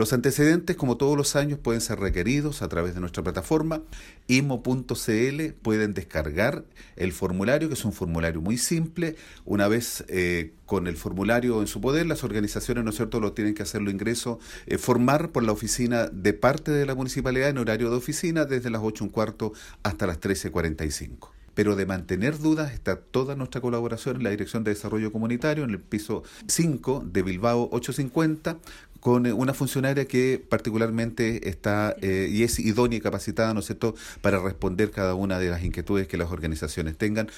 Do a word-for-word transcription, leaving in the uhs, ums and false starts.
Los antecedentes, como todos los años, pueden ser requeridos a través de nuestra plataforma imo punto cl. Pueden descargar el formulario, que es un formulario muy simple. Una vez eh, con el formulario en su poder, las organizaciones, ¿no es cierto?, lo tienen que hacerlo ingreso, eh, formar por la oficina de parte de la municipalidad en horario de oficina desde las ocho y un cuarto hasta las trece cuarenta y cinco. Pero de mantener dudas está toda nuestra colaboración en la Dirección de Desarrollo Comunitario, en el piso cinco de Bilbao ochocientos cincuenta, con una funcionaria que particularmente está eh, y es idónea y capacitada, ¿no es cierto?, para responder cada una de las inquietudes que las organizaciones tengan